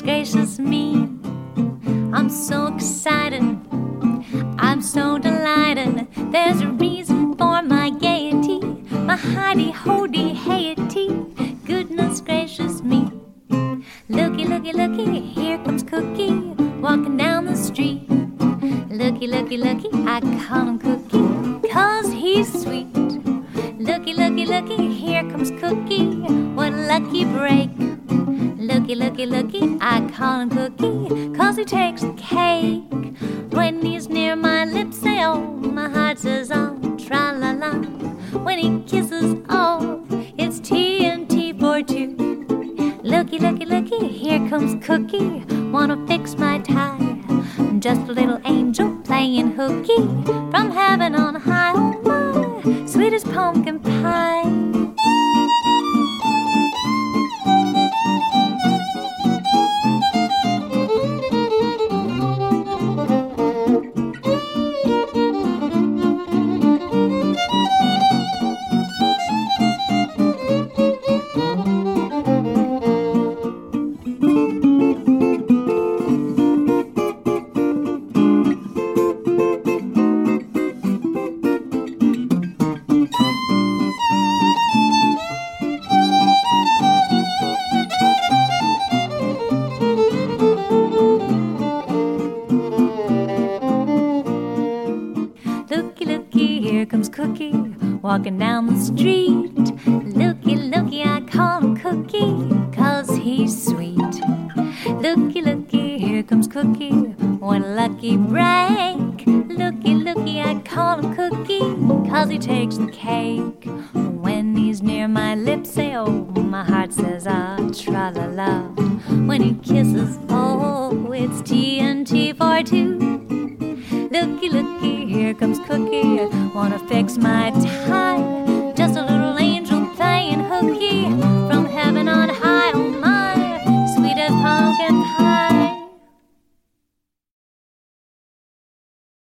gracious me, I'm so excited, I'm so delighted. There's a reason for my gaiety, my hidey-hody hayety. Goodness gracious me. Looky, looky, looky, here comes Cookie, walking down the street. Looky, looky, looky, I call him Cookie, 'cause he's sweet. Looky, looky, looky, here comes Cookie, what a lucky break. Looky, looky, looky, I call him Cookie, 'cause he takes the cake. When he's near my lips, say oh, my heart says oh, tra-la-la. When he kisses, oh, it's TNT for two. Looky, looky, looky, here comes Cookie, wanna fix my tie. Just a little angel playing hooky from heaven on high. Oh my, sweet as pumpkin pie. Looky, looky, here comes Cookie, walking down the street. Looky, looky, I call him Cookie, 'cause he's sweet. Looky, looky, here comes Cookie, what a lucky break. Looky, looky, I call him Cookie, 'cause he takes the cake. When he's near my lips, say oh, my heart says ah, tra-la-la. When he kisses, oh, it's TNT for two. Looky, looky, here comes Cookie, wanna fix my tie.